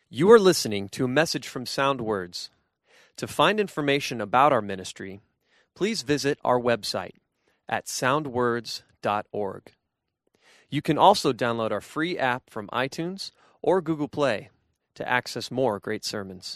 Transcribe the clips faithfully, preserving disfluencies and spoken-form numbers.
You are listening to a message from Sound Words. To find information about our ministry, please visit our website at sound words dot org. You can also download our free app from iTunes or Google Play to access more great sermons.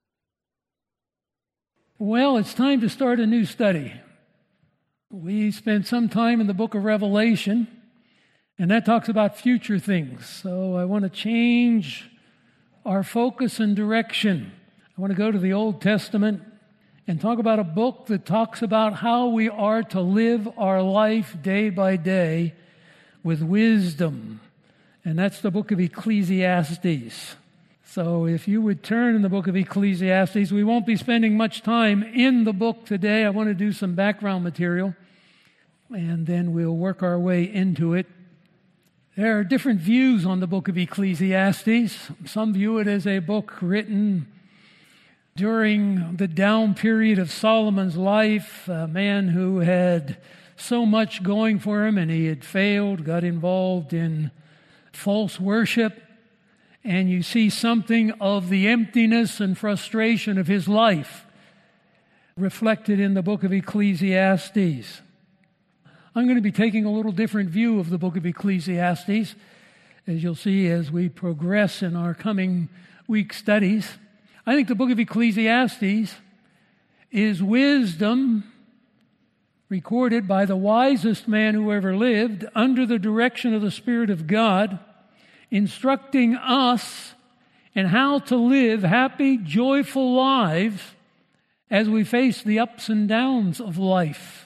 Well, it's time to start a new study. We spent some time in the book of Revelation, and that talks about future things. So I want to change our focus and direction. I want to go to the Old Testament and talk about a book that talks about how we are to live our life day by day with wisdom. And that's the book of Ecclesiastes. So if you would turn in the book of Ecclesiastes, we won't be spending much time in the book today. I want to do some background material, and then we'll work our way into it. There are different views on the book of Ecclesiastes. Some view it as a book written during the down period of Solomon's life, a man who had so much going for him and he had failed, got involved in false worship, and you see something of the emptiness and frustration of his life reflected in the book of Ecclesiastes. I'm going to be taking a little different view of the book of Ecclesiastes, as you'll see as we progress in our coming week studies. I think the book of Ecclesiastes is wisdom recorded by the wisest man who ever lived under the direction of the Spirit of God, instructing us in how to live happy, joyful lives as we face the ups and downs of life.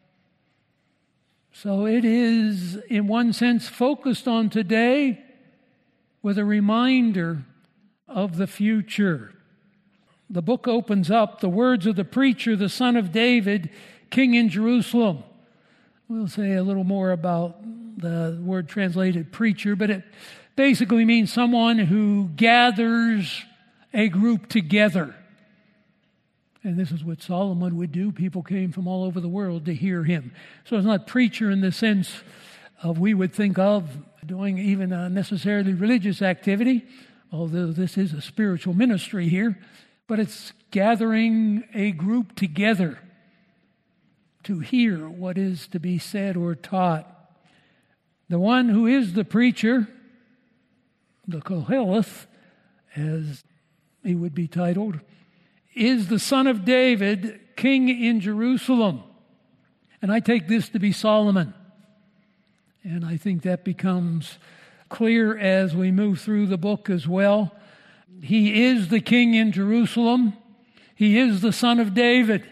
So it is, in one sense, focused on today with a reminder of the future. The book opens up, the words of the preacher, the son of David, king in Jerusalem. We'll say a little more about the word translated preacher, but it basically means someone who gathers a group together. And this is what Solomon would do. People came from all over the world to hear him. So it's not preacher in the sense of we would think of doing even a necessarily religious activity, although this is a spiritual ministry here, but it's gathering a group together to hear what is to be said or taught. The one who is the preacher, the Koheleth, as he would be titled, is the son of David, king in Jerusalem. And I take this to be Solomon. And I think that becomes clear as we move through the book as well. He is the king in Jerusalem. He is the son of David.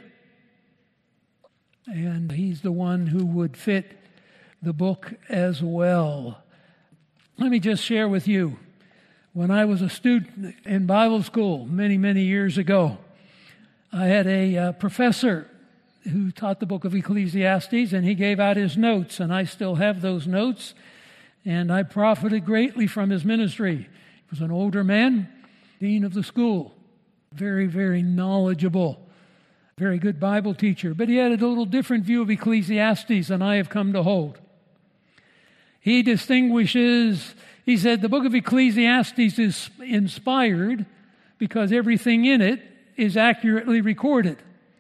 And he's the one who would fit the book as well. Let me just share with you. When I was a student in Bible school many, many years ago, I had a uh, professor who taught the book of Ecclesiastes, and he gave out his notes, and I still have those notes, and I profited greatly from his ministry. He was an older man, dean of the school, very, very knowledgeable, very good Bible teacher, but he had a little different view of Ecclesiastes than I have come to hold. He distinguishes, he said, the book of Ecclesiastes is inspired because everything in it is accurately recorded.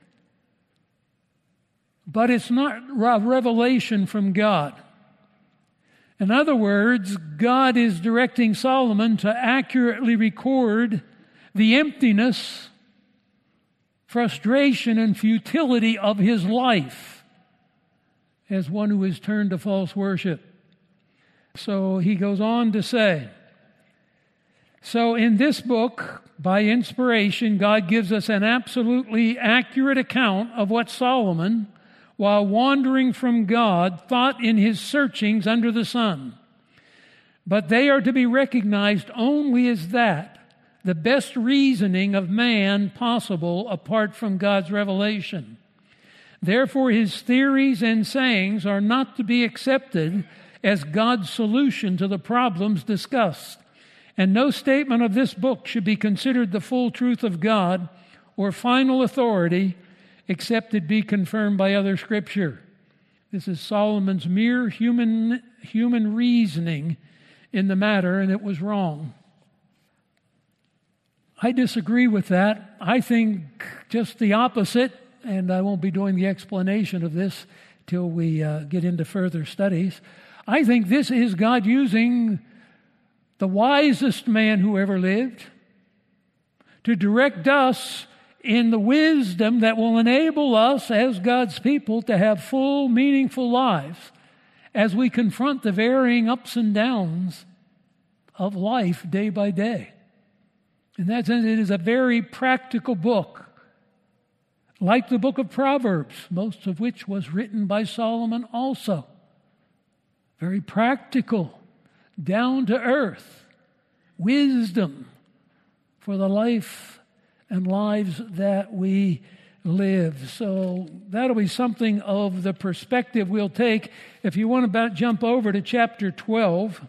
But it's not a revelation from God. In other words, God is directing Solomon to accurately record the emptiness, frustration, and futility of his life as one who has turned to false worship. So he goes on to say, so in this book, by inspiration, God gives us an absolutely accurate account of what Solomon, while wandering from God, thought in his searchings under the sun. But they are to be recognized only as that, the best reasoning of man possible apart from God's revelation. Therefore, his theories and sayings are not to be accepted as God's solution to the problems discussed. And no statement of this book should be considered the full truth of God or final authority except it be confirmed by other Scripture. This is Solomon's mere human, human reasoning in the matter, and it was wrong. I disagree with that. I think just the opposite, and I won't be doing the explanation of this till we uh, get into further studies. I think this is God using the wisest man who ever lived to direct us in the wisdom that will enable us as God's people to have full, meaningful lives as we confront the varying ups and downs of life day by day. In that sense, it is a very practical book, like the book of Proverbs, most of which was written by Solomon also. Very practical, down to earth, wisdom for the life and lives that we live. So that'll be something of the perspective we'll take. If you want to about jump over to chapter twelve,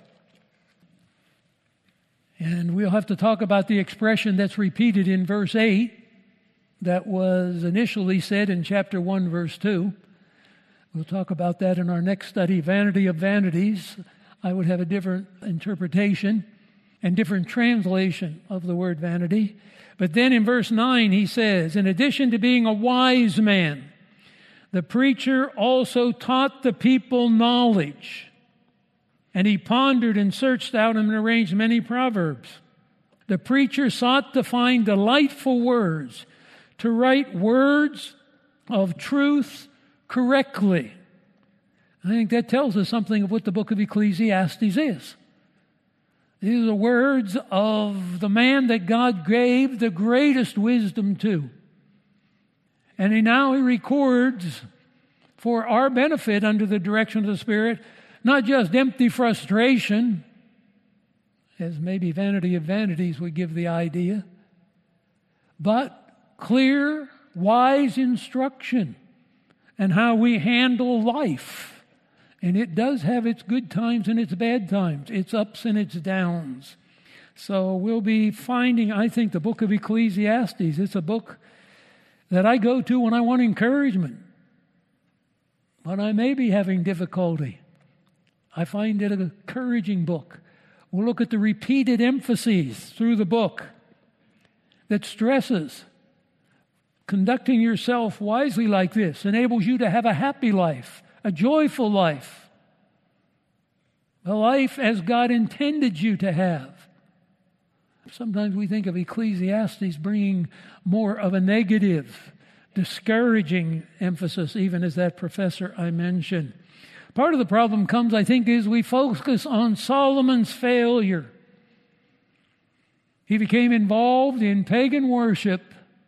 and we'll have to talk about the expression that's repeated in verse eight that was initially said in chapter one, verse two. We'll talk about that in our next study, Vanity of Vanities. I would have a different interpretation and different translation of the word vanity. But then in verse nine he says, in addition to being a wise man, the preacher also taught the people knowledge. And he pondered and searched out and arranged many proverbs. The preacher sought to find delightful words, to write words of truth correctly. I think that tells us something of what the book of Ecclesiastes is. These are the words of the man that God gave the greatest wisdom to. And he now he records for our benefit under the direction of the Spirit, not just empty frustration, as maybe Vanity of Vanities would give the idea, but clear, wise instruction and how we handle life. And it does have its good times and its bad times, its ups and its downs. So we'll be finding, I think, the book of Ecclesiastes. It's a book that I go to when I want encouragement, when I may be having difficulty. I find it an encouraging book. We'll look at the repeated emphases through the book that stresses conducting yourself wisely like this enables you to have a happy life, a joyful life, a life as God intended you to have. Sometimes we think of Ecclesiastes bringing more of a negative, discouraging emphasis, even as that professor I mentioned. Part of the problem comes, I think, is we focus on Solomon's failure. He became involved in pagan worship,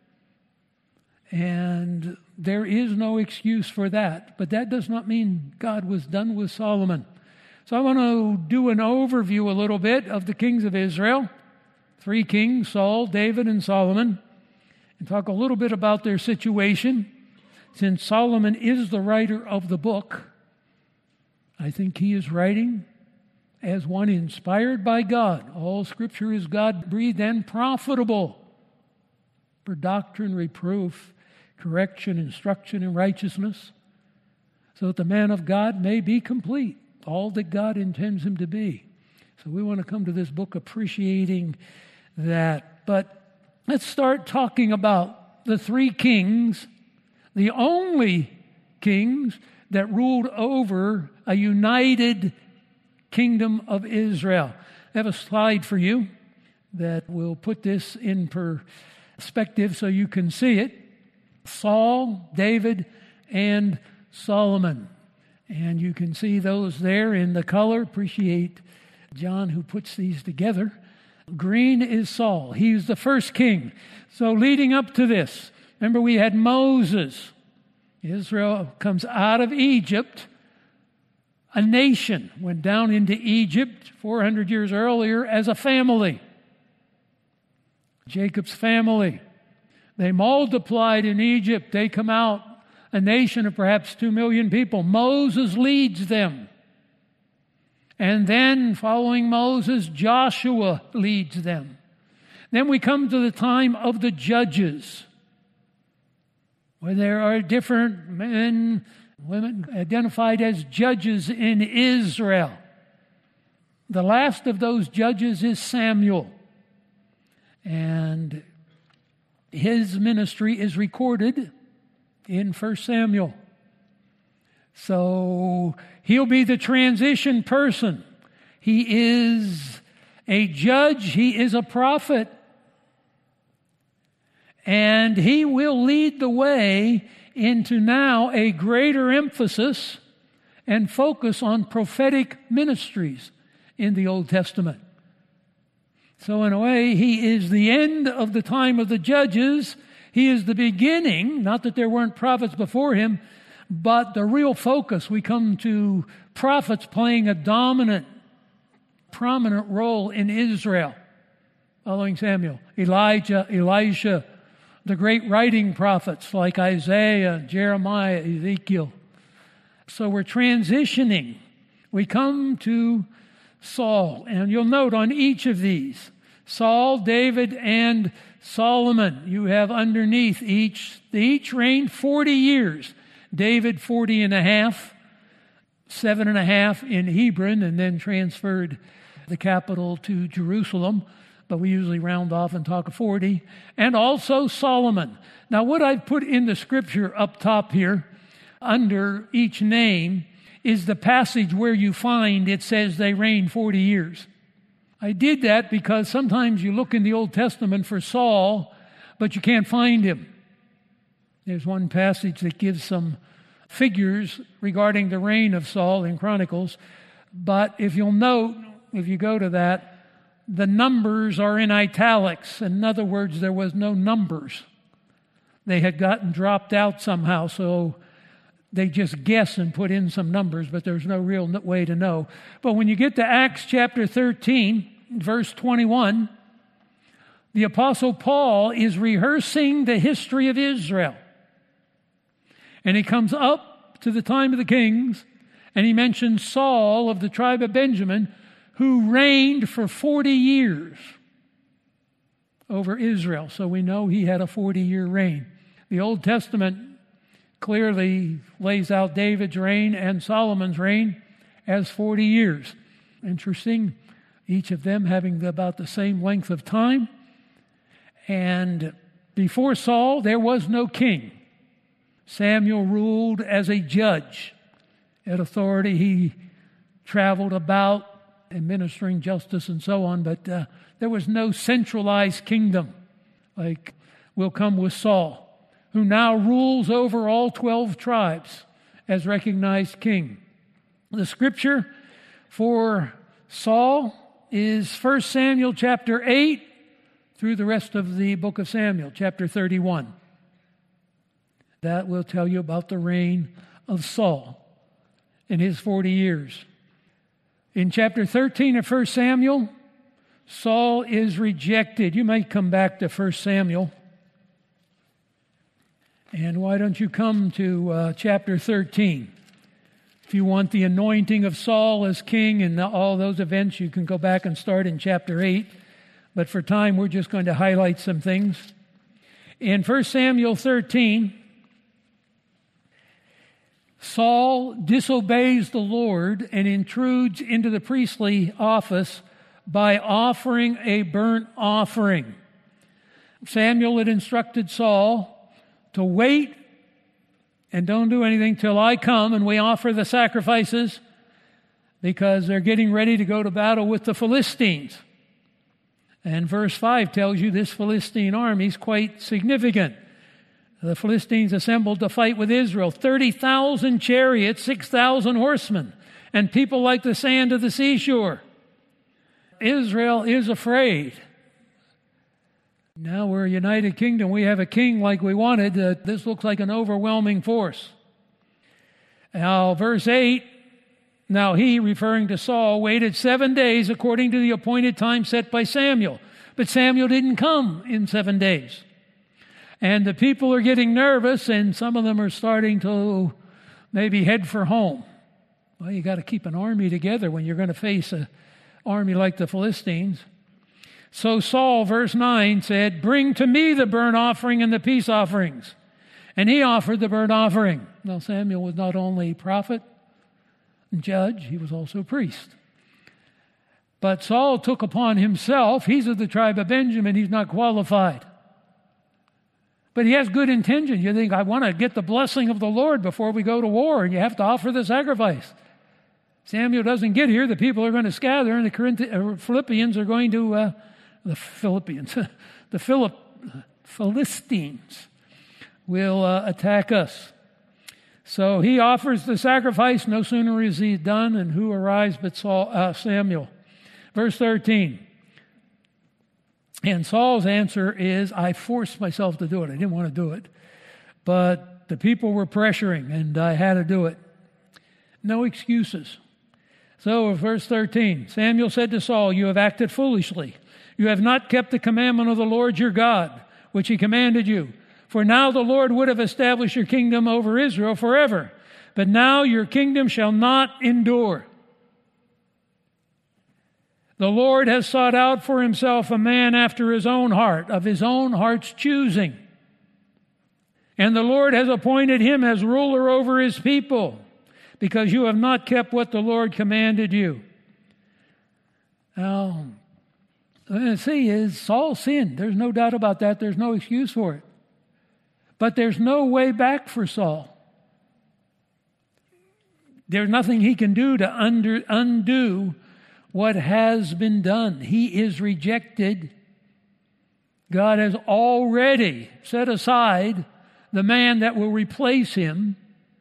and there is no excuse for that. But that does not mean God was done with Solomon. So I want to do an overview a little bit of the kings of Israel. Three kings, Saul, David, and Solomon, and talk a little bit about their situation. Since Solomon is the writer of the book, I think he is writing as one inspired by God. All Scripture is God-breathed and profitable for doctrine, reproof, correction, instruction, and righteousness, so that the man of God may be complete, all that God intends him to be. So we want to come to this book appreciating that. But let's start talking about the three kings, the only kings that ruled over a united kingdom of Israel. I have a slide for you that will put this in perspective so you can see it. Saul, David, and Solomon. And you can see those there in the color. Appreciate John who puts these together. Green is Saul. He was the first king. So leading up to this, remember we had Moses. Israel comes out of Egypt. A nation went down into Egypt four hundred years earlier as a family. Jacob's family. They multiplied in Egypt. They come out a nation of perhaps two million people. Moses leads them. And then, following Moses, Joshua leads them. Then we come to the time of the judges, where there are different men, women identified as judges in Israel. The last of those judges is Samuel. And his ministry is recorded in First Samuel. So he'll be the transition person. He is a judge. He is a prophet. And he will lead the way into now a greater emphasis and focus on prophetic ministries in the Old Testament. So in a way, he is the end of the time of the judges. He is the beginning, not that there weren't prophets before him, but the real focus. We come to prophets playing a dominant, prominent role in Israel, following Samuel. Elijah, Elisha, the great writing prophets like Isaiah, Jeremiah, Ezekiel. So we're transitioning. We come to Saul, and you'll note on each of these, Saul, David, and Solomon. You have underneath each, they each reigned forty years. David forty and a half, seven and a half in Hebron, and then transferred the capital to Jerusalem. But we usually round off and talk forty. And also Solomon. Now what I've put in the scripture up top here, under each name, is the passage where you find it says they reigned forty years. I did that because sometimes you look in the Old Testament for Saul, but you can't find him. There's one passage that gives some figures regarding the reign of Saul in Chronicles. But if you'll note, if you go to that, the numbers are in italics. In other words, there was no numbers. They had gotten dropped out somehow, so they just guess and put in some numbers, but there's no real way to know. But when you get to Acts chapter thirteen, verse twenty-one, the Apostle Paul is rehearsing the history of Israel. And he comes up to the time of the kings, and he mentions Saul of the tribe of Benjamin, who reigned for forty years over Israel. So we know he had a forty-year reign. The Old Testament clearly lays out David's reign and Solomon's reign as forty years. Interesting, each of them having about the same length of time. And before Saul, there was no king. Samuel ruled as a judge. At authority, he traveled about administering justice and so on, but uh, there was no centralized kingdom like will come with Saul, who now rules over all twelve tribes as recognized king. The scripture for Saul is First Samuel chapter eight through the rest of the book of Samuel, chapter thirty-one. That will tell you about the reign of Saul in his forty years. In chapter thirteen of First Samuel, Saul is rejected. You might come back to First Samuel. And why don't you come to uh, chapter thirteen? If you want the anointing of Saul as king and all those events, you can go back and start in chapter eight. But for time, we're just going to highlight some things. In First Samuel thirteen, Saul disobeys the Lord and intrudes into the priestly office by offering a burnt offering. Samuel had instructed Saul to wait and don't do anything till I come and we offer the sacrifices, because they're getting ready to go to battle with the Philistines. And verse five tells you this Philistine army is quite significant. The Philistines assembled to fight with Israel. thirty thousand chariots, six thousand horsemen, and people like the sand of the seashore. Israel is afraid. Now we're a united kingdom. We have a king like we wanted. Uh, this looks like an overwhelming force. Now, verse eight, now he, referring to Saul, waited seven days according to the appointed time set by Samuel. But Samuel didn't come in seven days. And the people are getting nervous, and some of them are starting to maybe head for home. Well, you got to keep an army together when you're going to face an army like the Philistines. So Saul, verse nine, said, "Bring to me the burnt offering and the peace offerings." And he offered the burnt offering. Now Samuel was not only prophet and judge, he was also priest. But Saul took upon himself, he's of the tribe of Benjamin, he's not qualified. But he has good intention. You think, I want to get the blessing of the Lord before we go to war, and you have to offer the sacrifice. Samuel doesn't get here. The people are going to scatter, and the Corinth- uh, Philippians are going to, uh, the Philippians, the Philip, Philistines will uh, attack us. So he offers the sacrifice. No sooner is he done, and who arrives but Saul, uh, Samuel. Verse thirteen. And Saul's answer is, I forced myself to do it. I didn't want to do it. But the people were pressuring, and I had to do it. No excuses. So, verse thirteen, Samuel said to Saul, you have acted foolishly. You have not kept the commandment of the Lord your God, which he commanded you. For now the Lord would have established your kingdom over Israel forever. But now your kingdom shall not endure. The Lord has sought out for himself a man after his own heart, of his own heart's choosing. And the Lord has appointed him as ruler over his people, because you have not kept what the Lord commanded you. Now, what I'm going to see is Saul sinned. There's no doubt about that. There's no excuse for it. But there's no way back for Saul. There's nothing he can do to under, undo what has been done. He is rejected. God has already set aside the man that will replace him,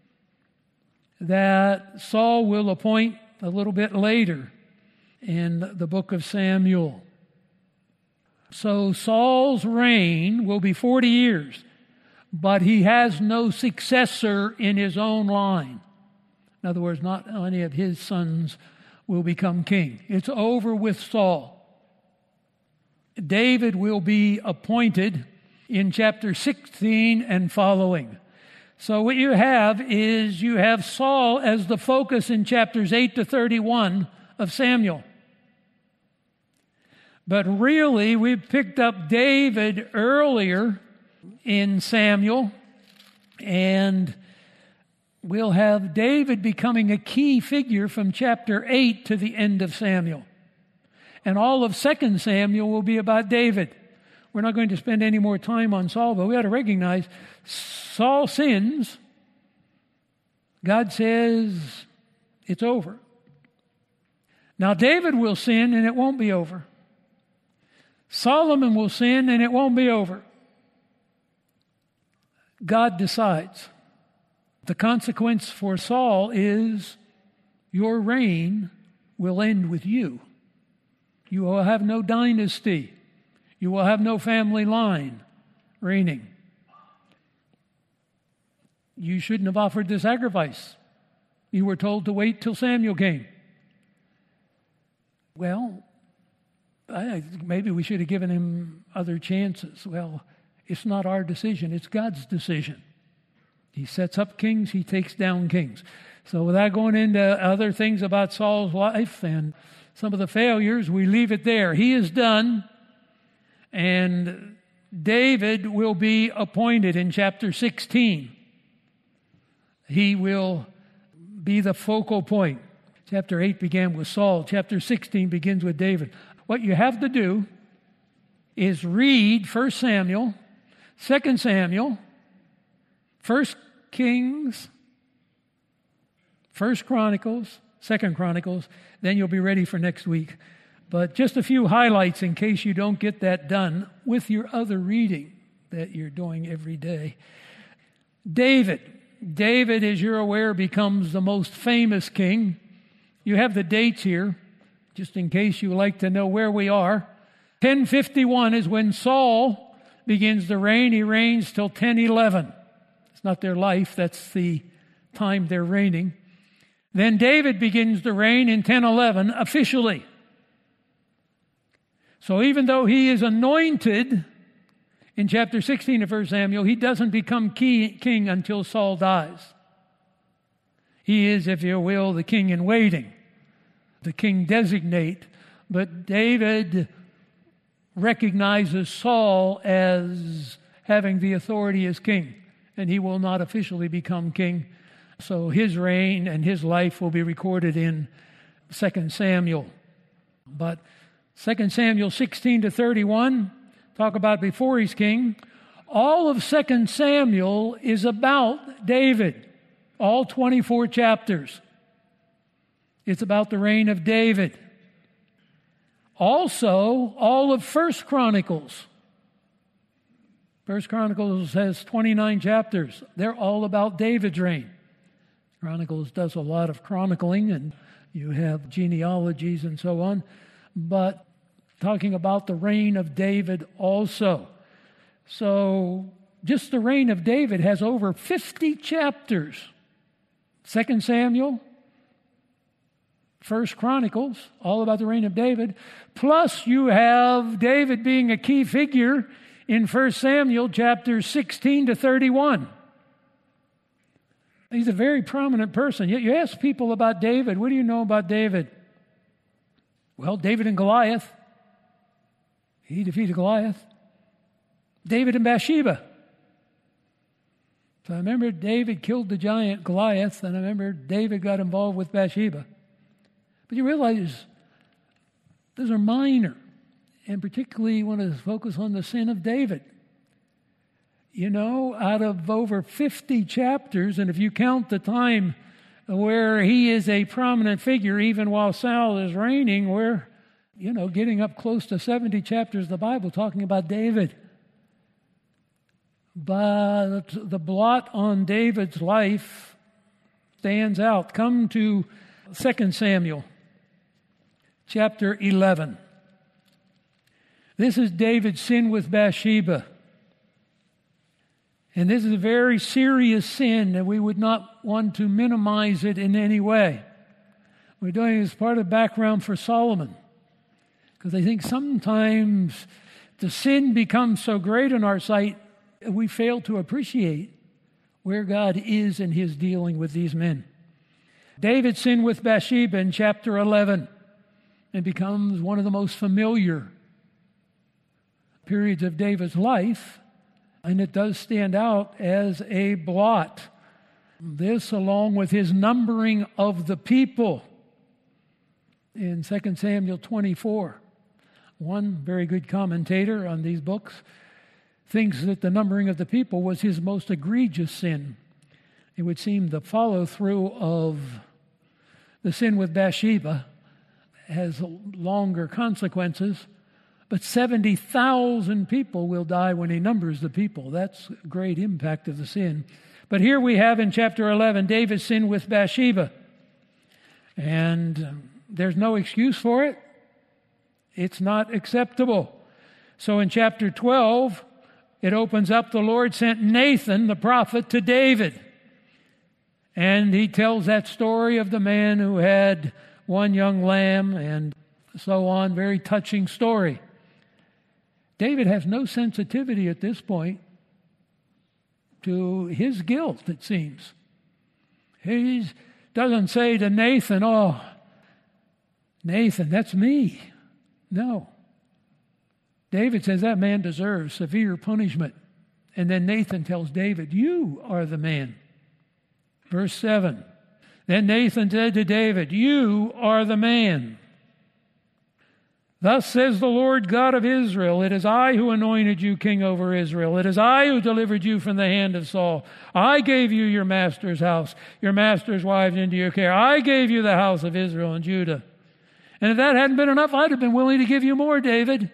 that Saul will appoint a little bit later in the book of Samuel. So Saul's reign will be forty years, but he has no successor in his own line. In other words, not any of his sons will become king. It's over with Saul. David will be appointed in chapter sixteen and following. So what you have is you have Saul as the focus in chapters eight to thirty-one of Samuel. But really, we picked up David earlier in Samuel, and we'll have David becoming a key figure from chapter eight to the end of Samuel. And all of Second Samuel will be about David. We're not going to spend any more time on Saul, but we ought to recognize Saul sins. God says it's over. Now David will sin and it won't be over. Solomon will sin and it won't be over. God decides. The consequence for Saul is your reign will end with you. You will have no dynasty. You will have no family line reigning. You shouldn't have offered the sacrifice. You were told to wait till Samuel came. Well, I, maybe we should have given him other chances. Well, it's not our decision. It's God's decision. He sets up kings, he takes down kings. So without going into other things about Saul's life and some of the failures, we leave it there. He is done, and David will be appointed in chapter sixteen. He will be the focal point. Chapter eight began with Saul. Chapter sixteen begins with David. What you have to do is read First Samuel, Second Samuel, First Kings, First Chronicles, Second Chronicles, then you'll be ready for next week. But just a few highlights in case you don't get that done with your other reading that you're doing every day. David. David, as you're aware, becomes the most famous king. You have the dates here, just in case you like to know where we are. ten fifty-one is when Saul begins to reign. He reigns till ten eleven. It's not their life, that's the time they're reigning. Then David begins to reign in ten eleven officially. So even though he is anointed in chapter sixteen of First Samuel, he doesn't become key, king until Saul dies. He is, if you will, the king in waiting, the king designate. But David recognizes Saul as having the authority as king, and he will not officially become king. So his reign and his life will be recorded in Second Samuel. But Second Samuel sixteen to thirty-one, talk about before he's king. All of Second Samuel is about David, all twenty-four chapters. It's about the reign of David. Also, all of First Chronicles. First Chronicles has twenty-nine chapters. They're all about David's reign. Chronicles does a lot of chronicling, and you have genealogies and so on. But talking about the reign of David also. So just the reign of David has over fifty chapters. Second Samuel, First Chronicles, all about the reign of David. Plus you have David being a key figure in First Samuel chapters sixteen to thirty-one. He's a very prominent person. Yet you ask people about David, what do you know about David? Well, David and Goliath. He defeated Goliath. David and Bathsheba. So I remember David killed the giant Goliath, and I remember David got involved with Bathsheba. But you realize those are minor, and particularly you want to focus on the sin of David. You know, out of over fifty chapters, and if you count the time where he is a prominent figure, even while Saul is reigning, we're, you know, getting up close to seventy chapters of the Bible talking about David. But the blot on David's life stands out. Come to Second Samuel, chapter eleven. This is David's sin with Bathsheba. And this is a very serious sin, and we would not want to minimize it in any way. We're doing it as part of background for Solomon, because I think sometimes the sin becomes so great in our sight, we fail to appreciate where God is in his dealing with these men. David sinned with Bathsheba in chapter eleven. It becomes one of the most familiar periods of David's life, and it does stand out as a blot. This, along with his numbering of the people in Second Samuel twenty-four. One very good commentator on these books thinks that the numbering of the people was his most egregious sin. It would seem the follow-through of the sin with Bathsheba has longer consequences, but seventy thousand people will die when he numbers the people. That's a great impact of the sin. But here we have in chapter eleven, David sinned with Bathsheba. And um, there's no excuse for it. It's not acceptable. So in chapter twelve, it opens up, the Lord sent Nathan, the prophet, to David. And he tells that story of the man who had one young lamb and so on. Very touching story. David has no sensitivity at this point to his guilt, it seems. He doesn't say to Nathan, oh, Nathan, that's me. No. David says that man deserves severe punishment. And then Nathan tells David, you are the man. Verse seven. Then Nathan said to David, you are the man. Thus says the Lord God of Israel, it is I who anointed you king over Israel. It is I who delivered you from the hand of Saul. I gave you your master's house, your master's wives into your care. I gave you the house of Israel and Judah. And if that hadn't been enough, I'd have been willing to give you more, David.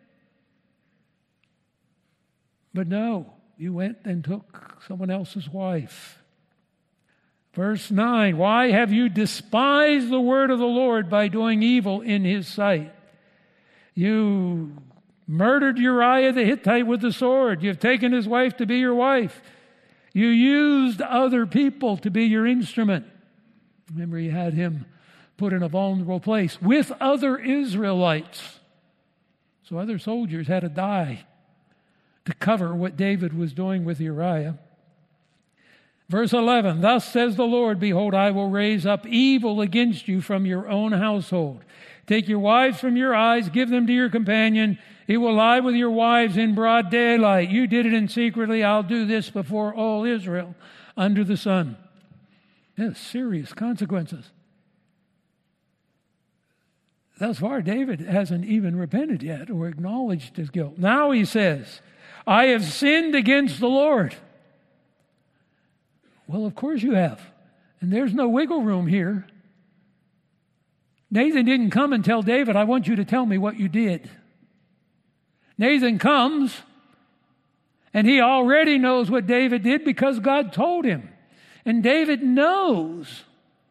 But no, you went and took someone else's wife. Verse nine, why have you despised the word of the Lord by doing evil in his sight? You murdered Uriah the Hittite with the sword. You've taken his wife to be your wife. You used other people to be your instrument. Remember, you had him put in a vulnerable place with other Israelites. So other soldiers had to die to cover what David was doing with Uriah. Verse eleven, thus says the Lord, behold, I will raise up evil against you from your own household. Take your wives from your eyes, give them to your companion. He will lie with your wives in broad daylight. You did it in secretly. I'll do this before all Israel under the sun. Yes, serious consequences. Thus far, David hasn't even repented yet or acknowledged his guilt. Now he says, I have sinned against the Lord. Well, of course you have. And there's no wiggle room here. Nathan didn't come and tell David, I want you to tell me what you did. Nathan comes, and he already knows what David did because God told him. And David knows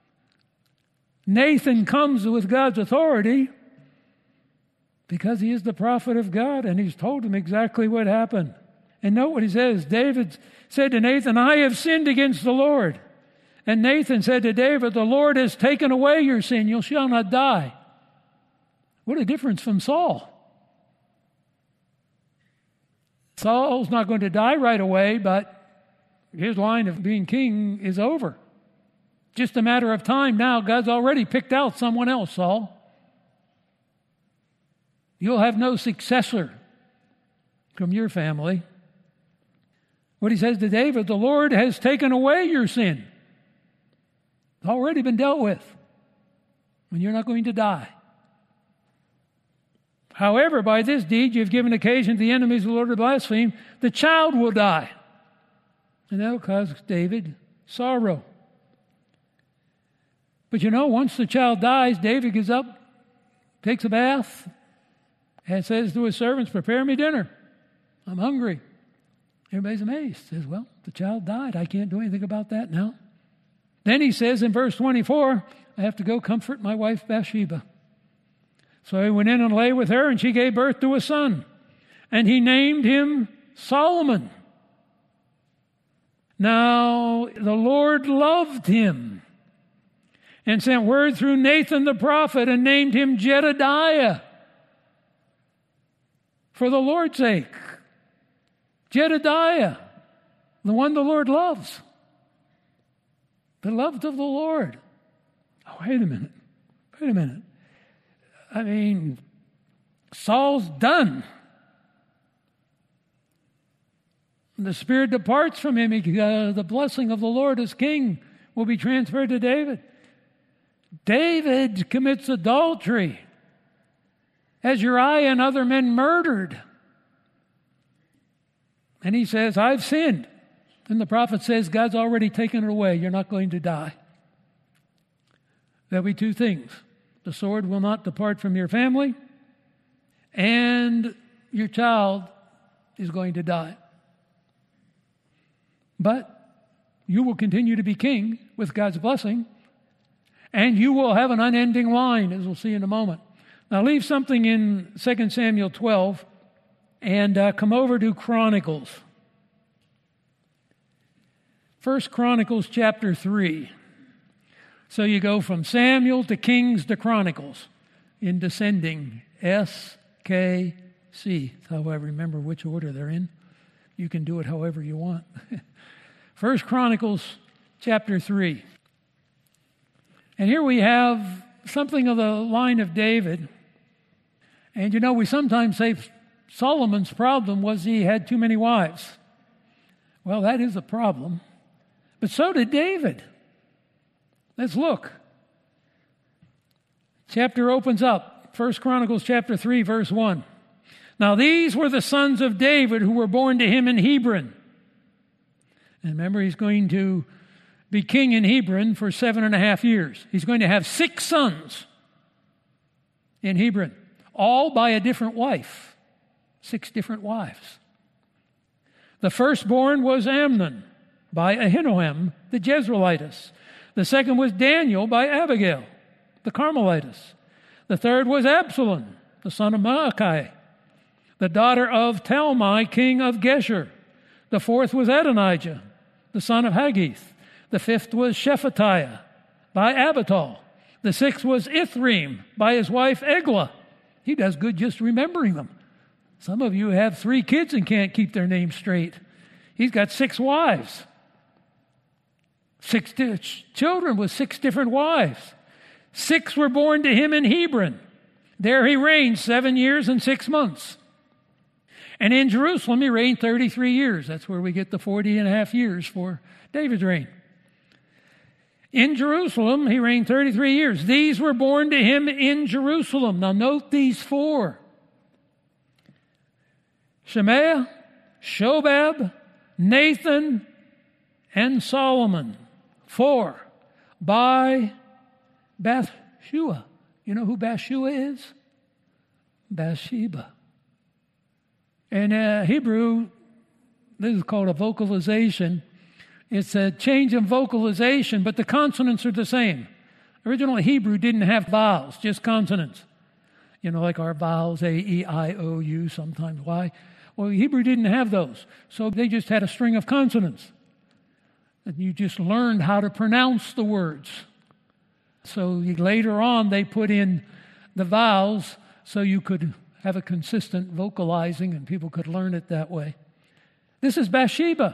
Nathan comes with God's authority because he is the prophet of God, and he's told him exactly what happened. And note what he says. David said to Nathan, I have sinned against the Lord. And Nathan said to David, the Lord has taken away your sin. You shall not die. What a difference from Saul. Saul's not going to die right away, but his line of being king is over. Just a matter of time now. God's already picked out someone else, Saul. You'll have no successor from your family. What he says to David, the Lord has taken away your sin. It's already been dealt with. And you're not going to die. However, by this deed you've given occasion to the enemies of the Lord to blaspheme. The child will die. And that will cause David sorrow. But you know, once the child dies, David gets up, takes a bath, and says to his servants, prepare me dinner. I'm hungry. Everybody's amazed. Says, well, the child died. I can't do anything about that now. Then he says in verse twenty-four, I have to go comfort my wife Bathsheba. So he went in and lay with her, and she gave birth to a son. And he named him Solomon. Now the Lord loved him and sent word through Nathan the prophet and named him Jedediah for the Lord's sake. Jedediah, the one the Lord loves. Beloved of the Lord. Oh, wait a minute. Wait a minute. I mean, Saul's done. The Spirit departs from him. He, uh, the blessing of the Lord as king will be transferred to David. David commits adultery. Has Uriah and other men murdered. And he says, I've sinned. And the prophet says, God's already taken it away. You're not going to die. There'll be two things. The sword will not depart from your family, and your child is going to die. But you will continue to be king with God's blessing, and you will have an unending line, as we'll see in a moment. Now leave something in Second Samuel twelve and uh, come over to Chronicles. First Chronicles chapter three. So you go from Samuel to Kings to Chronicles in descending S, K, C. That's how I remember which order they're in. You can do it however you want. First Chronicles chapter three. And here we have something of the line of David. And you know, we sometimes say Solomon's problem was he had too many wives. Well, that is a problem. But so did David. Let's look. Chapter opens up. First Chronicles chapter three, verse one. Now these were the sons of David who were born to him in Hebron. And remember, he's going to be king in Hebron for seven and a half years. He's going to have six sons in Hebron, all by a different wife. Six different wives. The firstborn was Amnon by Ahinoam the Jezreelitess. The second was Daniel by Abigail, the Carmelitess. The third was Absalom, the son of Maacah, the daughter of Talmai, king of Geshur. The fourth was Adonijah, the son of Haggith. The fifth was Shephatiah by Abital. The sixth was Ithream by his wife Eglah. He does good just remembering them. Some of you have three kids and can't keep their names straight. He's got six wives. Six di- children with six different wives. Six were born to him in Hebron. There he reigned seven years and six months. And in Jerusalem he reigned thirty-three years. That's where we get the forty and a half years for David's reign. In Jerusalem, he reigned thirty-three years. These were born to him in Jerusalem. Now note these four. Shemaiah, Shobab, Nathan, and Solomon. Four. By Bathsheba. You know who Bathsheba is? Bathsheba. In uh, Hebrew, this is called a vocalization. It's a change in vocalization, but the consonants are the same. Original Hebrew didn't have vowels, just consonants. You know, like our vowels, A, E, I, O, U, sometimes Y. Well, Hebrew didn't have those, so they just had a string of consonants. And you just learned how to pronounce the words. So you, later on, they put in the vowels so you could have a consistent vocalizing and people could learn it that way. This is Bathsheba.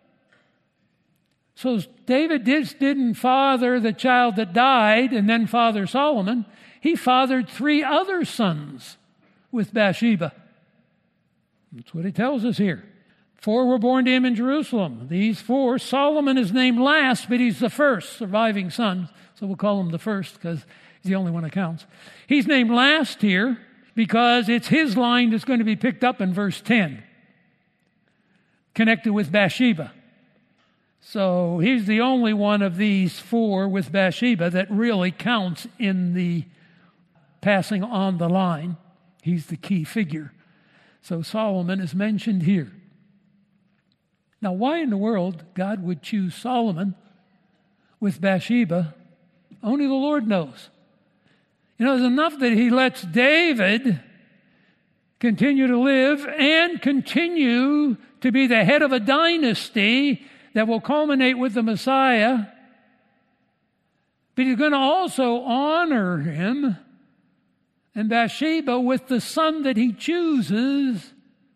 So David did, didn't father the child that died and then father Solomon. He fathered three other sons with Bathsheba. That's what it tells us here. Four were born to him in Jerusalem. These four, Solomon is named last, but he's the first surviving son. So we'll call him the first because he's the only one that counts. He's named last here because it's his line that's going to be picked up in verse ten, connected with Bathsheba. So he's the only one of these four with Bathsheba that really counts in the passing on the line. He's the key figure. So Solomon is mentioned here. Now, why in the world God would choose Solomon with Bathsheba, only the Lord knows. You know, it's enough that he lets David continue to live and continue to be the head of a dynasty that will culminate with the Messiah. But he's going to also honor him and Bathsheba with the son that he chooses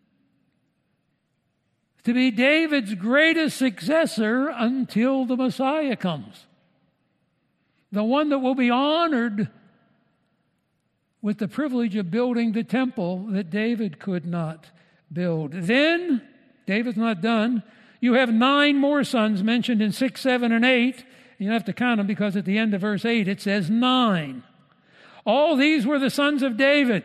to be David's greatest successor until the Messiah comes. The one that will be honored with the privilege of building the temple that David could not build. Then, David's not done. You have nine more sons mentioned in six, seven, and eight. You have to count them because at the end of verse eight it says nine. All these were the sons of David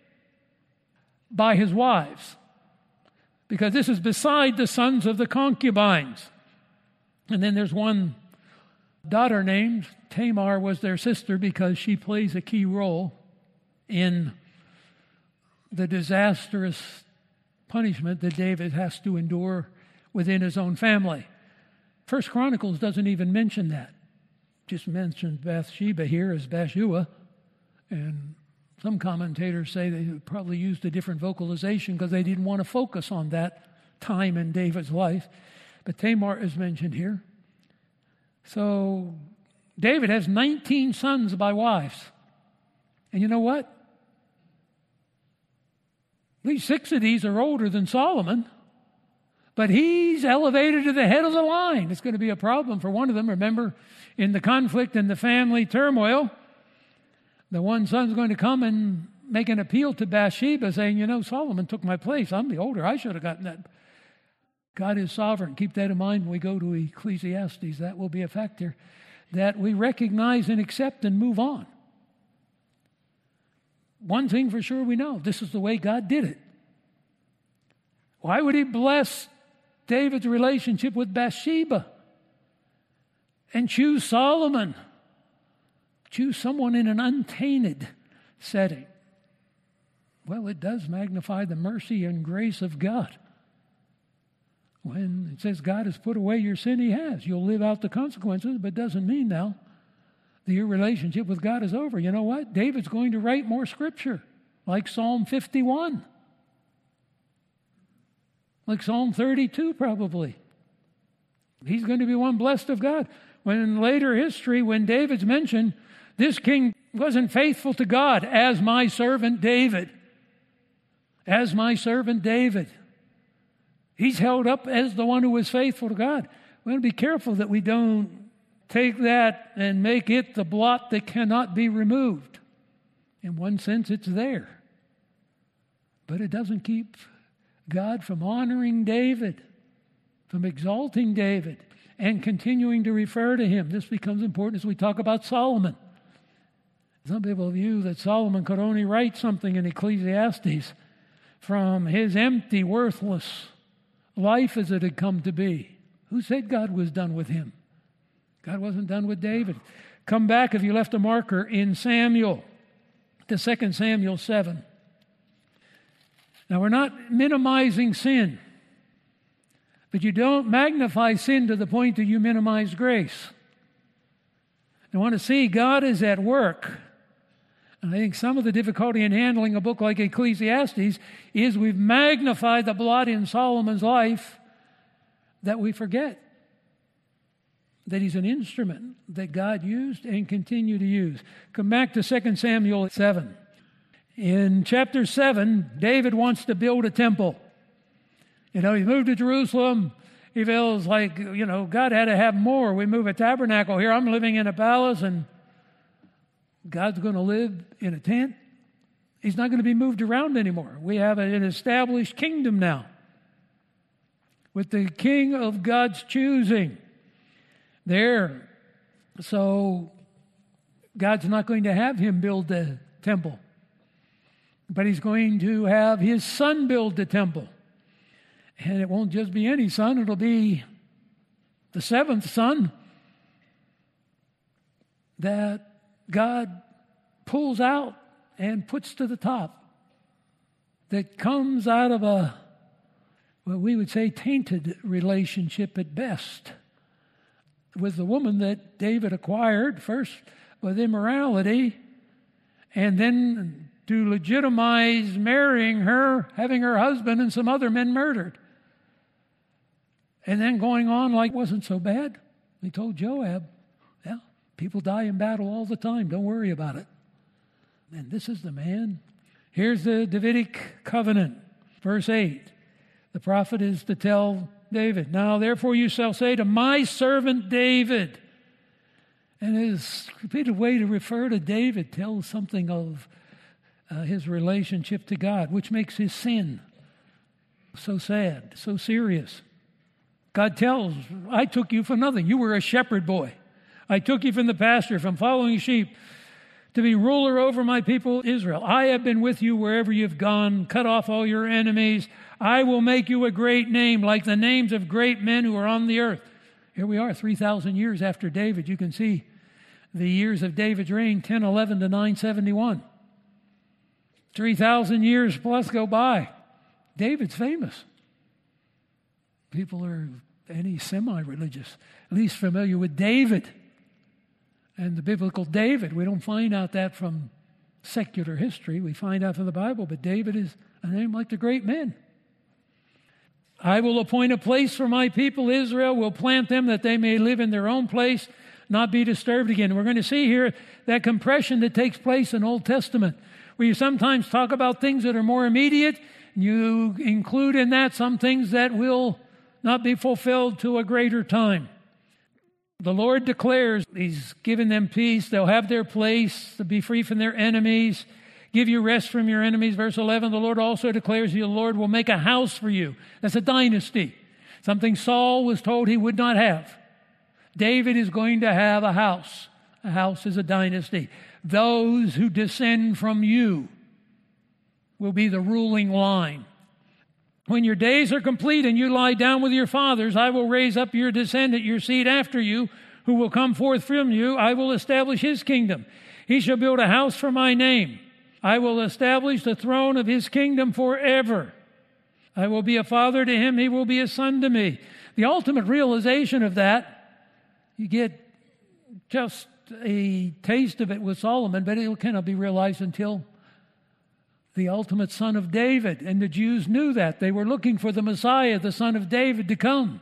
by his wives, because this is beside the sons of the concubines. And then there's one daughter named Tamar, was their sister because she plays a key role in the disastrous punishment that David has to endure within his own family. First Chronicles doesn't even mention that. Just mentions Bathsheba here as Bathsheba. And some commentators say they probably used a different vocalization because they didn't want to focus on that time in David's life. But Tamar is mentioned here. So David has nineteen sons by wives. And you know what? At least six of these are older than Solomon. But he's elevated to the head of the line. It's going to be a problem for one of them. Remember, in the conflict and the family turmoil, the one son's going to come and make an appeal to Bathsheba saying, you know, Solomon took my place. I'm the older. I should have gotten that. God is sovereign. Keep that in mind when we go to Ecclesiastes. That will be a factor that we recognize and accept and move on. One thing for sure we know, this is the way God did it. Why would he bless David's relationship with Bathsheba and choose Solomon? Choose someone in an untainted setting. Well, it does magnify the mercy and grace of God. When it says God has put away your sin, he has. You'll live out the consequences, but it doesn't mean now that your relationship with God is over. You know what? David's going to write more scripture, like Psalm fifty-one. Like Psalm thirty-two, probably. He's going to be one blessed of God. When in later history, when David's mentioned, this king wasn't faithful to God, as my servant David. As my servant David. He's held up as the one who was faithful to God. We want to be careful that we don't take that and make it the blot that cannot be removed. In one sense, it's there. But it doesn't keep God from honoring David, from exalting David, and continuing to refer to him. This becomes important as we talk about Solomon. Some people view that Solomon could only write something in Ecclesiastes from his empty, worthless life as it had come to be. Who said God was done with him? God wasn't done with David. Come back, if you left a marker, in Samuel, to Second Samuel seven. Now, we're not minimizing sin, but you don't magnify sin to the point that you minimize grace. I want to see God is at work. And I think some of the difficulty in handling a book like Ecclesiastes is we've magnified the blot in Solomon's life that we forget that he's an instrument that God used and continue to use. Come back to Second Samuel seven. In chapter seven, David wants to build a temple. You know, he moved to Jerusalem. He feels like, you know, God had to have more. We move a tabernacle here. I'm living in a palace, and God's going to live in a tent. He's not going to be moved around anymore. We have an established kingdom now with the king of God's choosing there. So God's not going to have him build the temple, but he's going to have his son build the temple. And it won't just be any son, it'll be the seventh son that God pulls out and puts to the top, that comes out of a, what we would say, tainted relationship at best with the woman that David acquired, first with immorality, and then to legitimize marrying her, having her husband and some other men murdered. And then going on like it wasn't so bad. He told Joab, yeah, people die in battle all the time. Don't worry about it. And this is the man. Here's the Davidic covenant. Verse eight. The prophet is to tell David, now therefore you shall say to my servant David. And his repeated way to refer to David tells something of uh, his relationship to God, which makes his sin so sad, so serious. God tells, I took you for nothing. You were a shepherd boy. I took you from the pasture, from following sheep, to be ruler over my people Israel. I have been with you wherever you've gone, cut off all your enemies. I will make you a great name, like the names of great men who are on the earth. Here we are, three thousand years after David. You can see the years of David's reign, ten eleven to nine seventy-one. three thousand years plus go by. David's famous. People are, any semi-religious, at least familiar with David and the biblical David. We don't find out that from secular history. We find out from the Bible, but David is a name like the great men. I will appoint a place for my people Israel, will plant them that they may live in their own place, not be disturbed again. We're going to see here that compression that takes place in Old Testament, where you sometimes talk about things that are more immediate, and you include in that some things that will not be fulfilled to a greater time. The Lord declares He's given them peace. They'll have their place. They'll be free from their enemies. Give you rest from your enemies. Verse eleven, the Lord also declares the Lord will make a house for you. That's a dynasty. Something Saul was told he would not have. David is going to have a house. A house is a dynasty. Those who descend from you will be the ruling line. When your days are complete and you lie down with your fathers, I will raise up your descendant, your seed after you, who will come forth from you. I will establish his kingdom. He shall build a house for my name. I will establish the throne of his kingdom forever. I will be a father to him. He will be a son to me. The ultimate realization of that, you get just a taste of it with Solomon, but it cannot be realized until the ultimate son of David. And the Jews knew that. They were looking for the Messiah, the son of David, to come.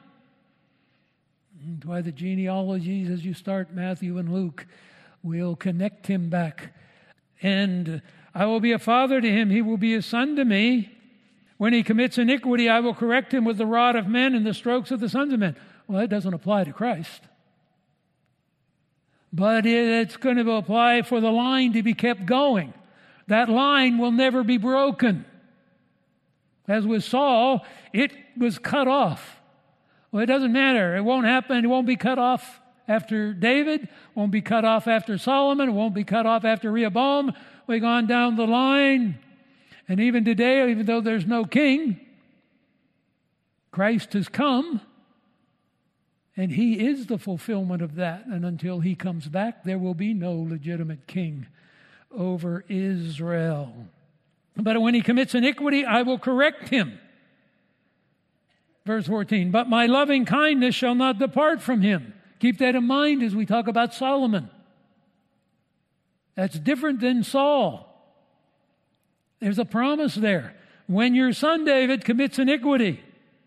That's why the genealogies, as you start Matthew and Luke, will connect him back. And I will be a father to him. He will be a son to me. When he commits iniquity, I will correct him with the rod of men and the strokes of the sons of men. Well, that doesn't apply to Christ. But it's going to apply for the line to be kept going. That line will never be broken. As with Saul, it was cut off. Well, it doesn't matter. It won't happen. It won't be cut off after David. It won't be cut off after Solomon. It won't be cut off after Rehoboam. We've gone down the line. And even today, even though there's no king, Christ has come. And he is the fulfillment of that. And until he comes back, there will be no legitimate king over Israel. But when he commits iniquity, I will correct him. Verse fourteen, but my loving kindness shall not depart from him. Keep that in mind as we talk about Solomon. That's different than Saul. There's a promise there. When your son David commits iniquity,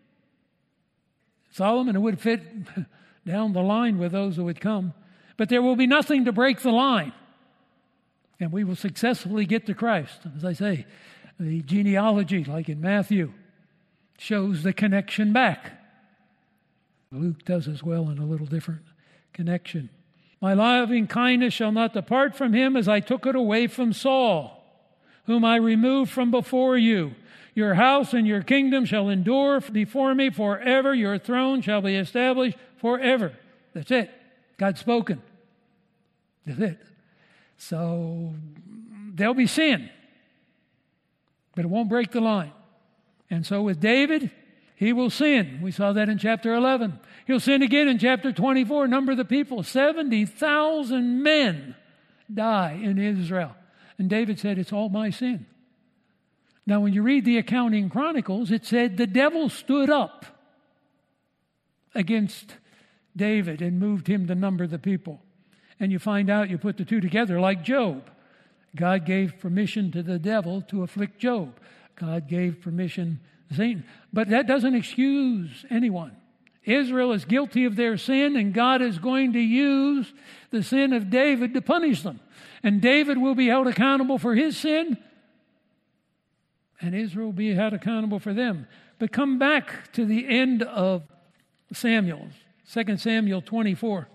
Solomon would fit down the line with those who would come, but there will be nothing to break the line. And we will successfully get to Christ. As I say, the genealogy, like in Matthew, shows the connection back. Luke does as well in a little different connection. My loving kindness shall not depart from him as I took it away from Saul, whom I removed from before you. Your house and your kingdom shall endure before me forever. Your throne shall be established forever. That's it. God's spoken. That's it. So there'll be sin, but it won't break the line. And so with David, he will sin. We saw that in chapter eleven. He'll sin again in chapter twenty-four. Number of the people, seventy thousand men die in Israel. And David said, it's all my sin. Now, when you read the account in Chronicles, it said the devil stood up against David and moved him to number the people. And you find out, you put the two together like Job. God gave permission to the devil to afflict Job. God gave permission to Satan. But that doesn't excuse anyone. Israel is guilty of their sin, and God is going to use the sin of David to punish them. And David will be held accountable for his sin, and Israel will be held accountable for them. But come back to the end of Samuel, Second Samuel twenty-four.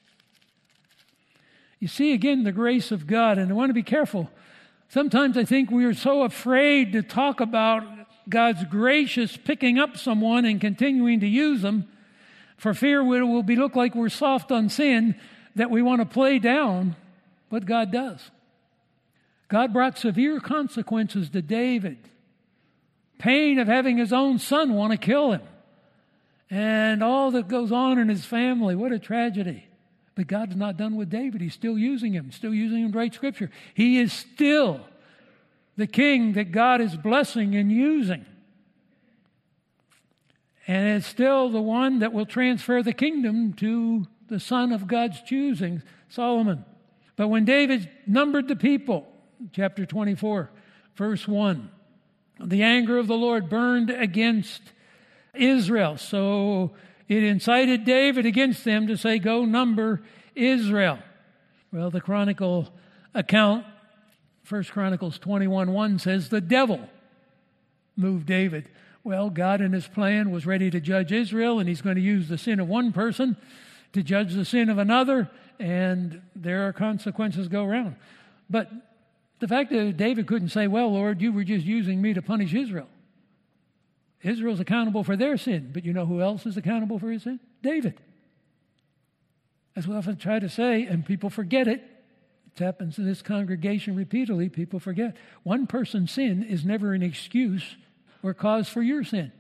You see again the grace of God, and I want to be careful. Sometimes I think we are so afraid to talk about God's gracious picking up someone and continuing to use them for fear it will be look like we're soft on sin, that we want to play down what God does. God brought severe consequences to David. Pain of having his own son want to kill him. And all that goes on in his family. What a tragedy. But God's not done with David. He's still using him, still using him to write Scripture. He is still the king that God is blessing and using. And it's still the one that will transfer the kingdom to the son of God's choosing, Solomon. But when David numbered the people, chapter twenty-four, verse one, the anger of the Lord burned against Israel. So it incited David against them to say, go number Israel. Well, the Chronicle account, First Chronicles twenty-one one says, the devil moved David. Well, God in his plan was ready to judge Israel, and he's going to use the sin of one person to judge the sin of another, and there are consequences go around. But the fact that David couldn't say, well, Lord, you were just using me to punish Israel. Israel's accountable for their sin, but you know who else is accountable for his sin? David. As we often try to say, and people forget it, it happens in this congregation repeatedly, people forget. One person's sin is never an excuse or cause for your sin.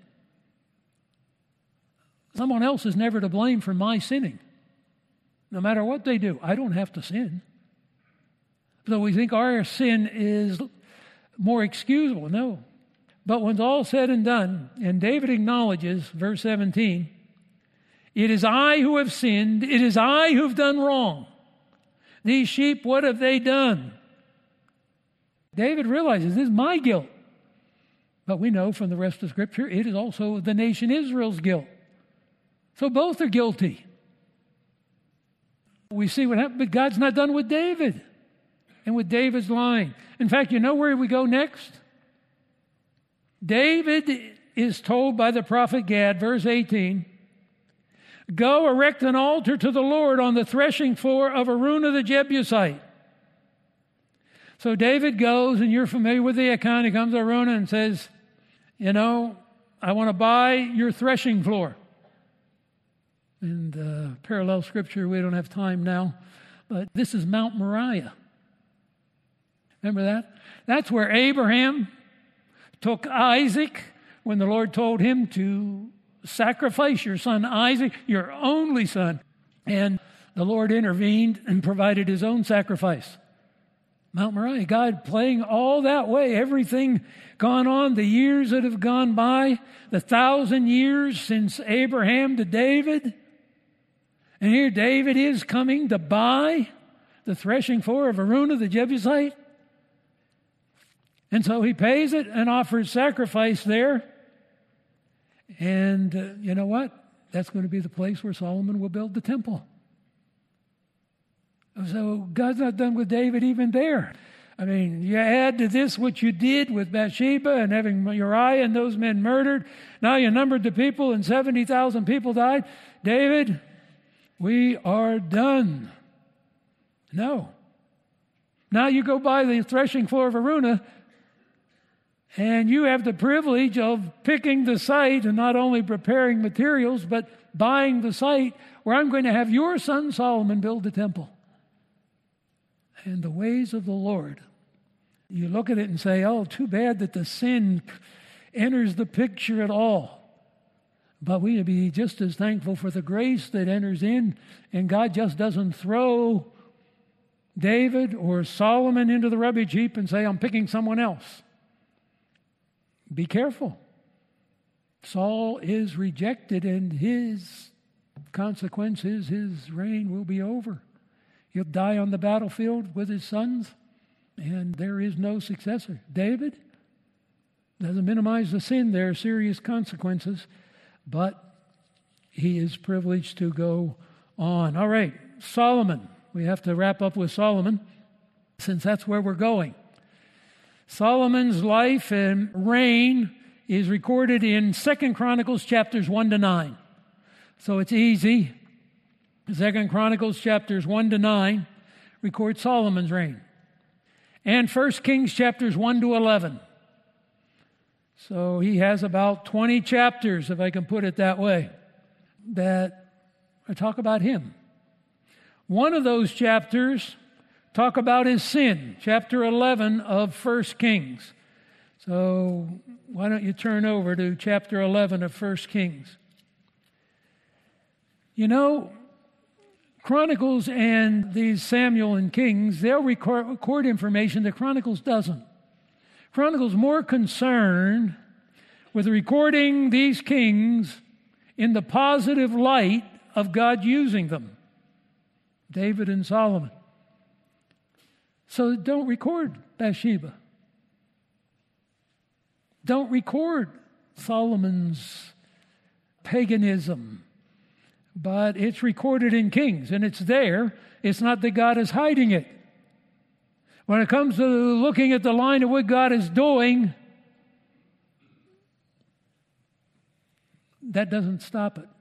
Someone else is never to blame for my sinning. No matter what they do, I don't have to sin. So we think our sin is more excusable. No. But when it's all said and done, and David acknowledges, verse seventeen, it is I who have sinned, it is I who have done wrong. These sheep, what have they done? David realizes this is my guilt. But we know from the rest of Scripture, it is also the nation Israel's guilt. So both are guilty. We see what happened, but God's not done with David and with David's line. In fact, you know where we go next? David is told by the prophet Gad, verse eighteen, go erect an altar to the Lord on the threshing floor of Araunah the Jebusite. So David goes, and you're familiar with the account. He comes to Araunah and says, you know, I want to buy your threshing floor. And uh, parallel scripture, we don't have time now, but this is Mount Moriah. Remember that? That's where Abraham took Isaac when the Lord told him to sacrifice your son Isaac, your only son. And the Lord intervened and provided his own sacrifice. Mount Moriah, God playing all that way, everything gone on, the years that have gone by, the thousand years since Abraham to David. And here David is coming to buy the threshing floor of Araunah the Jebusite. And so he pays it and offers sacrifice there. And uh, you know what? That's going to be the place where Solomon will build the temple. So God's not done with David even there. I mean, you add to this what you did with Bathsheba and having Uriah and those men murdered. Now you numbered the people and seventy thousand people died. David, we are done. No. Now you go by the threshing floor of Araunah, and you have the privilege of picking the site and not only preparing materials, but buying the site where I'm going to have your son Solomon build the temple. And the ways of the Lord, you look at it and say, oh, too bad that the sin enters the picture at all. But we would be just as thankful for the grace that enters in, and God just doesn't throw David or Solomon into the rubbish heap and say, I'm picking someone else. Be careful. Saul is rejected, and his consequences, his reign will be over. He'll die on the battlefield with his sons, and there is no successor. David doesn't minimize the sin. There are serious consequences, but he is privileged to go on. All right, Solomon. We have to wrap up with Solomon, since that's where we're going. Solomon's life and reign is recorded in Second Chronicles chapters one to nine. So it's easy. Second Chronicles chapters one to nine record Solomon's reign. And First Kings chapters one to eleven. So he has about twenty chapters, if I can put it that way, that talk about him. One of those chapters talk about his sin, chapter eleven of First Kings. So why don't you turn over to chapter eleven of First Kings. You know, Chronicles and these Samuel and Kings, they'll record, record information that Chronicles doesn't. Chronicles more concerned with recording these kings in the positive light of God using them, David and Solomon. So don't record Bathsheba. Don't record Solomon's paganism. But it's recorded in Kings, and it's there. It's not that God is hiding it. When it comes to looking at the line of what God is doing, that doesn't stop it.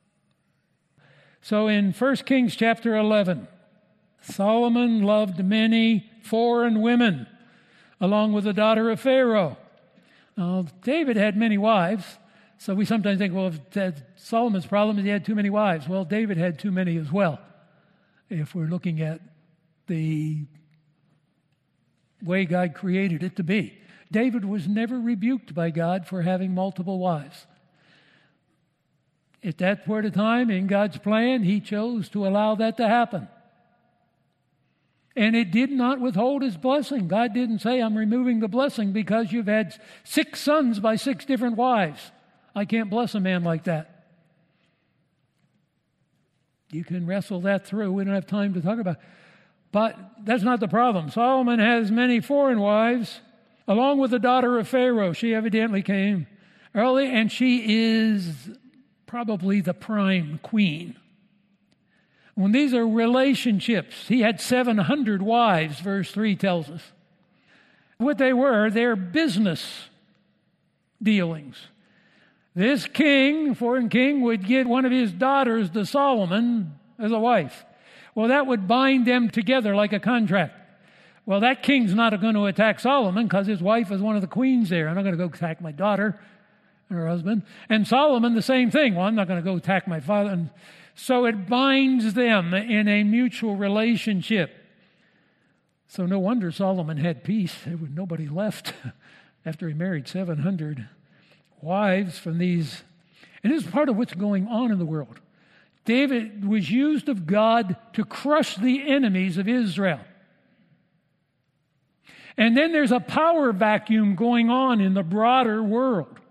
So in First Kings chapter eleven, Solomon loved many foreign women, along with the daughter of Pharaoh. Now, David had many wives. So we sometimes think, well, if Solomon's problem is he had too many wives. Well, David had too many as well, if we're looking at the way God created it to be. David was never rebuked by God for having multiple wives. At that point of time, in God's plan, he chose to allow that to happen. And it did not withhold his blessing. God didn't say, I'm removing the blessing because you've had six sons by six different wives. I can't bless a man like that. You can wrestle that through. We don't have time to talk about it. But that's not the problem. Solomon has many foreign wives, along with the daughter of Pharaoh. She evidently came early, and she is probably the prime queen. When these are relationships, he had seven hundred wives, verse three tells us. What they were, they're business dealings. This king, foreign king, would get one of his daughters to Solomon as a wife. Well, that would bind them together like a contract. Well, that king's not going to attack Solomon because his wife is one of the queens there. I'm not going to go attack my daughter. her husband. And Solomon, the same thing. Well, I'm not going to go attack my father. And so it binds them in a mutual relationship. So no wonder Solomon had peace. There was nobody left after he married seven hundred wives from these. And this is part of what's going on in the world. David was used of God to crush the enemies of Israel. And then there's a power vacuum going on in the broader world.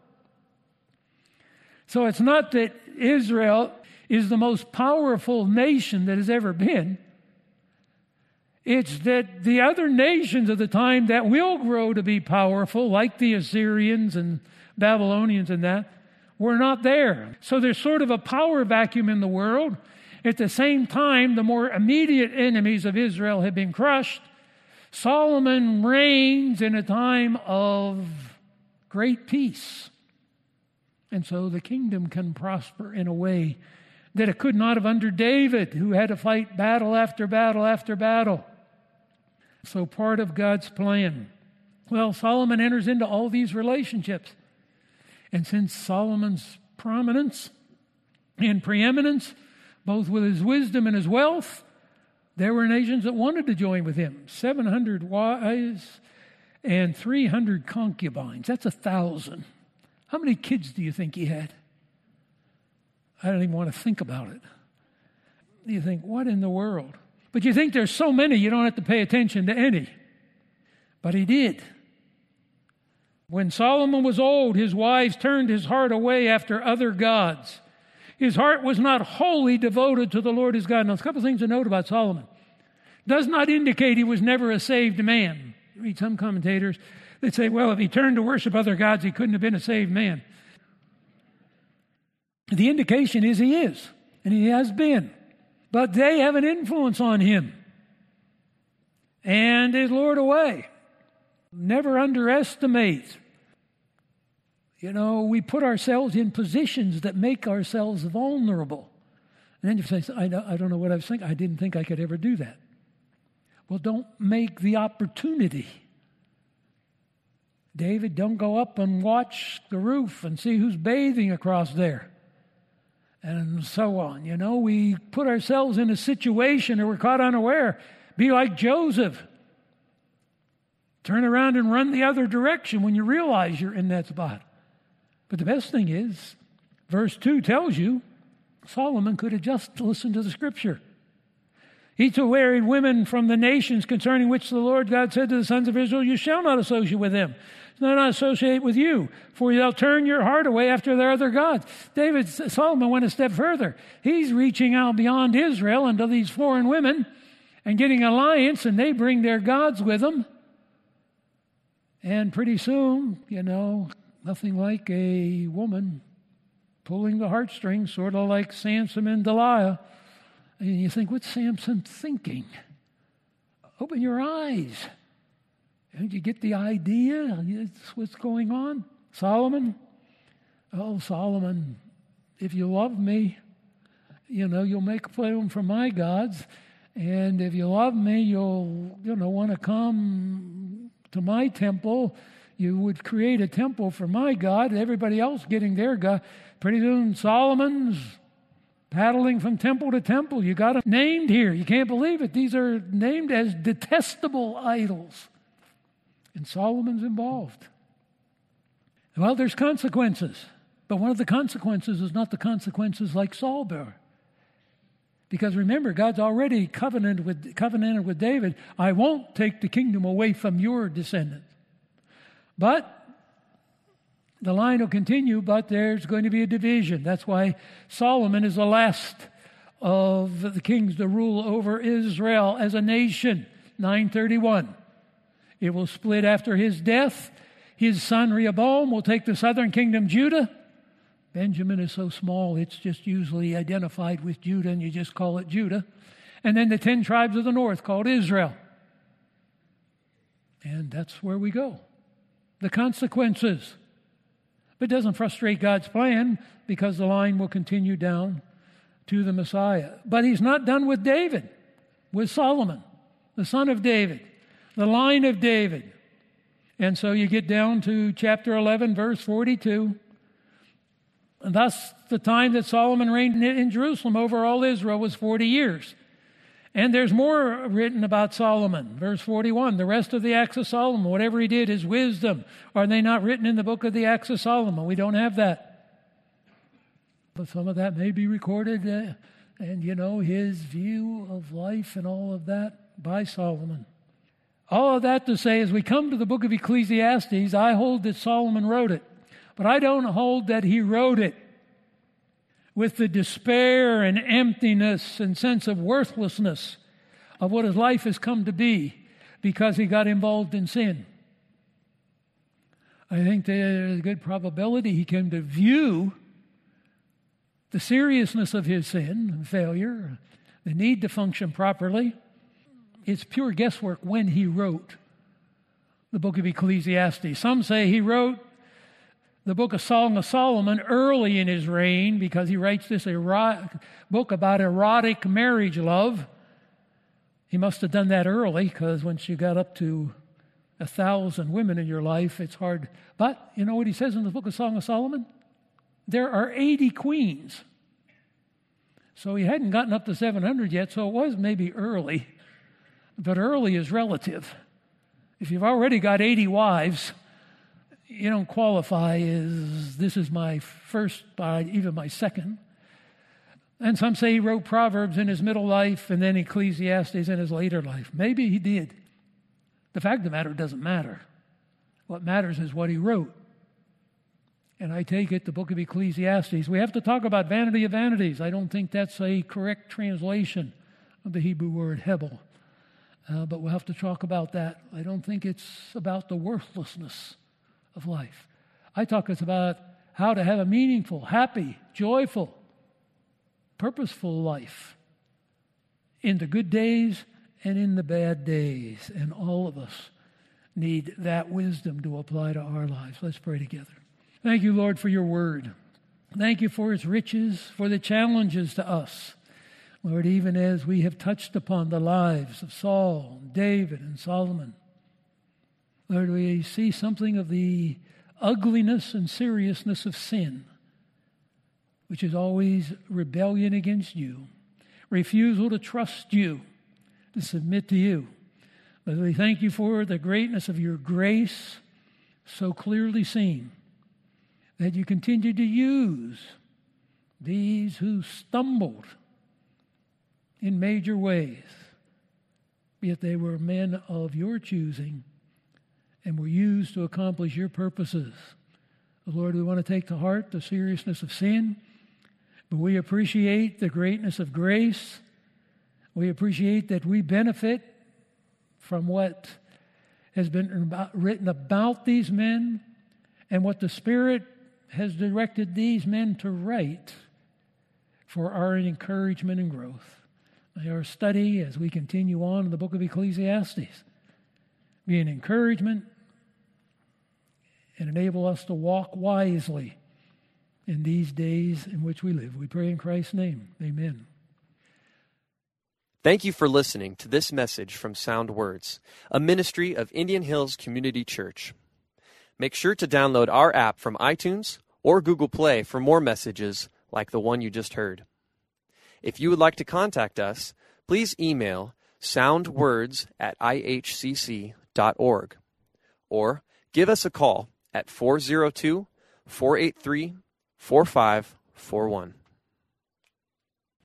So it's not that Israel is the most powerful nation that has ever been. It's that the other nations of the time that will grow to be powerful, like the Assyrians and Babylonians and that, were not there. So there's sort of a power vacuum in the world. At the same time, the more immediate enemies of Israel have been crushed. Solomon reigns in a time of great peace. And so the kingdom can prosper in a way that it could not have under David, who had to fight battle after battle after battle. So part of God's plan. Well, Solomon enters into all these relationships. And since Solomon's prominence and preeminence, both with his wisdom and his wealth, there were nations that wanted to join with him. seven hundred wives and three hundred concubines. That's a thousand. How many kids do you think he had? I don't even want to think about it. You think, what in the world? But you think there's so many, you don't have to pay attention to any. But he did. When Solomon was old, his wives turned his heart away after other gods. His heart was not wholly devoted to the Lord his God. Now, there's a couple of things to note about Solomon. Does not indicate he was never a saved man. You read some commentators that say, well, if he turned to worship other gods, he couldn't have been a saved man. The indication is he is, and he has been. But they have an influence on him and his lured away. Never underestimate. You know, we put ourselves in positions that make ourselves vulnerable. And then you say, I don't know what I was thinking. I didn't think I could ever do that. Well, don't make the opportunity. David, don't go up and watch the roof and see who's bathing across there. And so on. You know, we put ourselves in a situation or we're caught unaware. Be like Joseph. Turn around and run the other direction when you realize you're in that spot. But the best thing is, verse two tells you, Solomon could have just listened to the scripture. Each who married women from the nations concerning which the Lord God said to the sons of Israel, you shall not associate with them. Do not associate with you, for they'll turn your heart away after their other gods. David, Solomon went a step further. He's reaching out beyond Israel into these foreign women and getting alliance, and they bring their gods with them. And pretty soon, you know, nothing like a woman pulling the heartstrings, sort of like Samson and Delilah. And you think, what's Samson thinking? Open your eyes. Don't you get the idea? That's what's going on. Solomon? Oh, Solomon, if you love me, you know, you'll make a room for my gods. And if you love me, you'll, you know, want to come to my temple. You would create a temple for my God, everybody else getting their God. Pretty soon, Solomon's paddling from temple to temple. You got them named here. You can't believe it. These are named as detestable idols. And Solomon's involved. Well, there's consequences. But one of the consequences is not the consequences like Saul bore. Because remember, God's already covenanted with, covenanted with David, I won't take the kingdom away from your descendants. But the line will continue, but there's going to be a division. That's why Solomon is the last of the kings to rule over Israel as a nation, nine thirty-one. It will split after his death. His son Rehoboam will take the southern kingdom, Judah. Benjamin is so small, it's just usually identified with Judah, and you just call it Judah. And then the ten tribes of the north called Israel. And that's where we go. The consequences. But it doesn't frustrate God's plan because the line will continue down to the Messiah. But he's not done with David, with Solomon, the son of David, the line of David. And so you get down to chapter eleven, verse forty-two. And thus, the time that Solomon reigned in Jerusalem over all Israel was forty years. And there's more written about Solomon. Verse forty-one, the rest of the acts of Solomon, whatever he did, his wisdom, are they not written in the book of the acts of Solomon? We don't have that. But some of that may be recorded, uh, and, you know, his view of life and all of that by Solomon. All of that to say, as we come to the book of Ecclesiastes, I hold that Solomon wrote it. But I don't hold that he wrote it with the despair and emptiness and sense of worthlessness of what his life has come to be because he got involved in sin. I think there's a good probability he came to view the seriousness of his sin and failure, the need to function properly. It's pure guesswork when he wrote the book of Ecclesiastes. Some say he wrote the book of Song of Solomon early in his reign because he writes this erotic book about erotic marriage love. He must have done that early because once you got up to a thousand women in your life, it's hard. But you know what he says in the book of Song of Solomon? There are eighty queens. So he hadn't gotten up to seven hundred yet, so it was maybe early. But early is relative. If you've already got eighty wives, you don't qualify as this is my first, uh, even my second. And some say he wrote Proverbs in his middle life and then Ecclesiastes in his later life. Maybe he did. The fact of the matter doesn't matter. What matters is what he wrote. And I take it the book of Ecclesiastes. We have to talk about vanity of vanities. I don't think that's a correct translation of the Hebrew word hebel. Uh, but we'll have to talk about that. I don't think it's about the worthlessness of life. I talk it's about how to have a meaningful, happy, joyful, purposeful life in the good days and in the bad days. And all of us need that wisdom to apply to our lives. Let's pray together. Thank you, Lord, for your word. Thank you for its riches, for the challenges to us. Lord, even as we have touched upon the lives of Saul, David, and Solomon, Lord, we see something of the ugliness and seriousness of sin, which is always rebellion against you, refusal to trust you, to submit to you. But we thank you for the greatness of your grace, so clearly seen, that you continue to use these who stumbled in major ways, yet they were men of your choosing and were used to accomplish your purposes. Lord, we want to take to heart the seriousness of sin, but we appreciate the greatness of grace. We appreciate that we benefit from what has been about, written about these men and what the Spirit has directed these men to write for our encouragement and growth. May our study as we continue on in the book of Ecclesiastes be an encouragement and enable us to walk wisely in these days in which we live. We pray in Christ's name. Amen. Thank you for listening to this message from Sound Words, a ministry of Indian Hills Community Church. Make sure to download our app from iTunes or Google Play for more messages like the one you just heard. If you would like to contact us, please email soundwords at i h c c dot org or give us a call at four oh two, four eight three, four five four one.